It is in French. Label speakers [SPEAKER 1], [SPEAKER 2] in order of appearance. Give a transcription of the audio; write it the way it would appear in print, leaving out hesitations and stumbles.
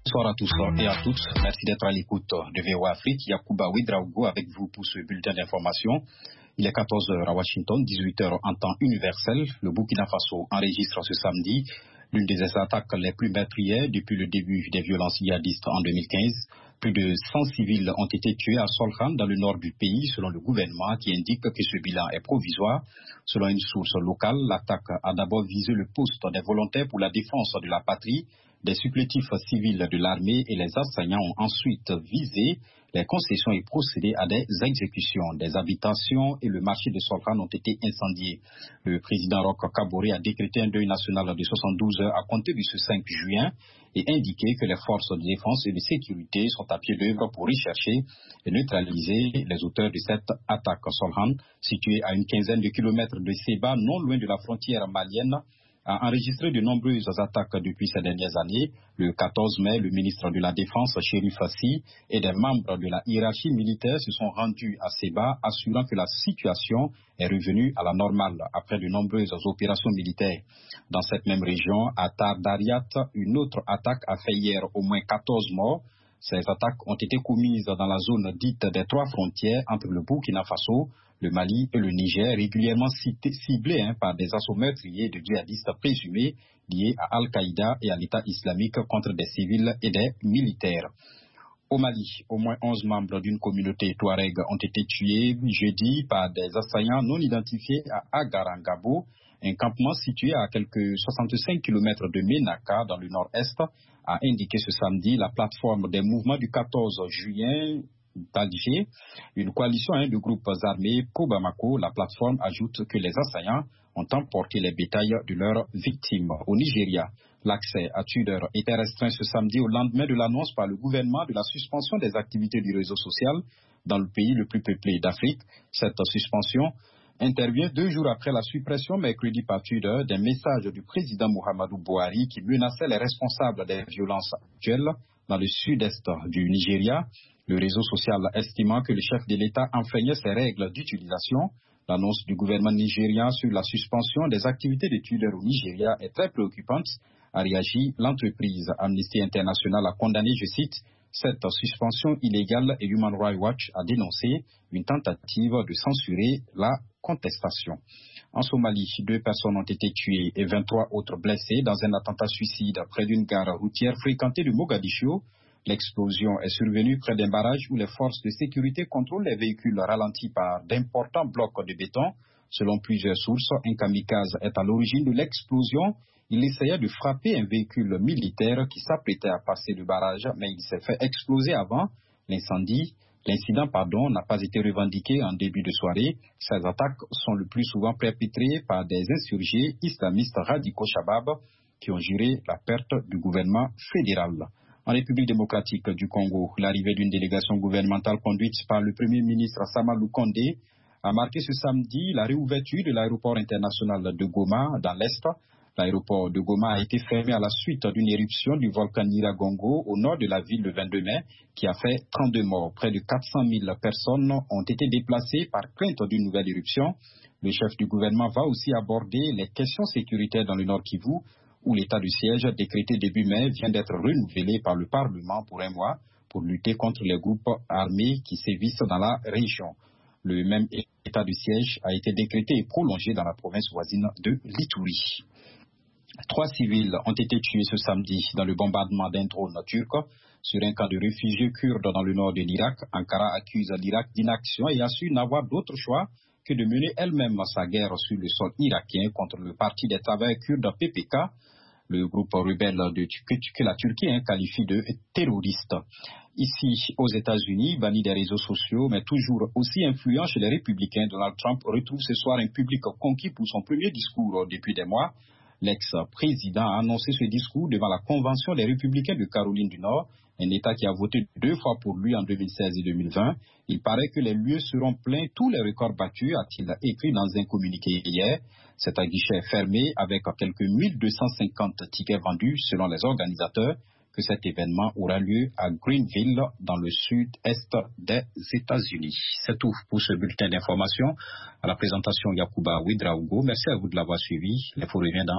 [SPEAKER 1] Bonsoir à tous et à toutes. Merci d'être à l'écoute de VOA Afrique. Yacouba Ouedraogo avec vous pour ce bulletin d'information. Il est 14h à Washington, 18h en temps universel. Le Burkina Faso enregistre ce samedi l'une des attaques les plus meurtrières depuis le début des violences djihadistes en 2015. Plus de 100 civils ont été tués à Solkhan, dans le nord du pays, selon le gouvernement, qui indique que ce bilan est provisoire. Selon une source locale, l'attaque a d'abord visé le poste des volontaires pour la défense de la patrie. Des supplétifs civils de l'armée et les assaillants ont ensuite visé les concessions et procédé à des exécutions. Des habitations et le marché de Solkhan ont été incendiés. Le président Roch Kaboré a décrété un deuil national de 72 heures à compter de ce 5 juin et indiqué que les forces de défense et de sécurité sont à pied d'œuvre pour rechercher et neutraliser les auteurs de cette attaque. Solkhan, situé à une quinzaine de kilomètres de Seba, non loin de la frontière malienne, a enregistré de nombreuses attaques depuis ces dernières années. Le 14 mai, le ministre de la Défense, Chérif Fassi, et des membres de la hiérarchie militaire se sont rendus à Seba, assurant que la situation est revenue à la normale après de nombreuses opérations militaires. Dans cette même région, à Tardariat, une autre attaque a fait hier au moins 14 morts. Ces attaques ont été commises dans la zone dite des trois frontières entre le Burkina Faso, le Mali et le Niger, régulièrement ciblés par des assauts meurtriers de djihadistes présumés liés à Al-Qaïda et à l'État islamique contre des civils et des militaires. Au Mali, au moins 11 membres d'une communauté touareg ont été tués jeudi par des assaillants non identifiés à Agarangabo, un campement situé à quelques 65 km de Ménaka dans le nord-est, a indiqué ce samedi la plateforme des mouvements du 14 juin d'Alger, une coalition de groupes armés pro Bamako. La plateforme ajoute que les assaillants ont emporté les bétails de leurs victimes. Au Nigeria, l'accès à Twitter était restreint ce samedi au lendemain de l'annonce par le gouvernement de la suspension des activités du réseau social dans le pays le plus peuplé d'Afrique. Cette suspension intervient 2 jours après la suppression mercredi par Twitter des messages du président Muhammadu Buhari qui menaçaient les responsables des violences actuelles dans le sud-est du Nigeria. Le réseau social estimant que le chef de l'État enfreignait ses règles d'utilisation. L'annonce du gouvernement nigérien sur la suspension des activités de Twitter au Nigeria est très préoccupante, a réagi l'entreprise. Amnesty International a condamné, je cite, cette suspension illégale et Human Rights Watch a dénoncé une tentative de censurer la contestation. En Somalie, 2 personnes ont été tuées et 23 autres blessées dans un attentat suicide près d'une gare routière fréquentée de Mogadiscio. L'explosion est survenue près d'un barrage où les forces de sécurité contrôlent les véhicules ralentis par d'importants blocs de béton. Selon plusieurs sources, un kamikaze est à l'origine de l'explosion. Il essayait de frapper un véhicule militaire qui s'apprêtait à passer le barrage, mais il s'est fait exploser avant. L'incident n'a pas été revendiqué en début de soirée. Ces attaques sont le plus souvent perpétrées par des insurgés islamistes radicaux Shabab qui ont juré la perte du gouvernement fédéral. En République démocratique du Congo, l'arrivée d'une délégation gouvernementale conduite par le Premier ministre Samalou Kondé a marqué ce samedi la réouverture de l'aéroport international de Goma dans l'Est. L'aéroport de Goma a été fermé à la suite d'une éruption du volcan Nyiragongo au nord de la ville le 22 mai qui a fait 32 morts. Près de 400 000 personnes ont été déplacées par crainte d'une nouvelle éruption. Le chef du gouvernement va aussi aborder les questions sécuritaires dans le Nord Kivu où l'état de siège décrété début mai vient d'être renouvelé par le Parlement pour 1 mois pour lutter contre les groupes armés qui sévissent dans la région. Le même état de siège a été décrété et prolongé dans la province voisine de l'Ituri. 3 civils ont été tués ce samedi dans le bombardement d'un drone turc sur un camp de réfugiés kurdes dans le nord de l'Irak. Ankara accuse l'Irak d'inaction et assure n'avoir d'autre choix que de mener elle-même sa guerre sur le sol irakien contre le Parti des travailleurs kurdes PPK, le groupe rebelle que la Turquie qualifie de terroriste. Ici, aux États-Unis, banni des réseaux sociaux, mais toujours aussi influent chez les républicains, Donald Trump retrouve ce soir un public conquis pour son premier discours depuis des mois. L'ex-président a annoncé ce discours devant la convention des républicains de Caroline du Nord, un État qui a voté 2 fois pour lui en 2016 et 2020. Il paraît que les lieux seront pleins, tous les records battus, a-t-il écrit dans un communiqué hier. C'est un guichet fermé avec quelques 1250 tickets vendus selon les organisateurs que cet événement aura lieu à Greenville dans le sud-est des États-Unis. C'est tout pour ce bulletin d'information. À la présentation, Yacouba Ouedraogo. Merci à vous de l'avoir suivi. L'info revient dans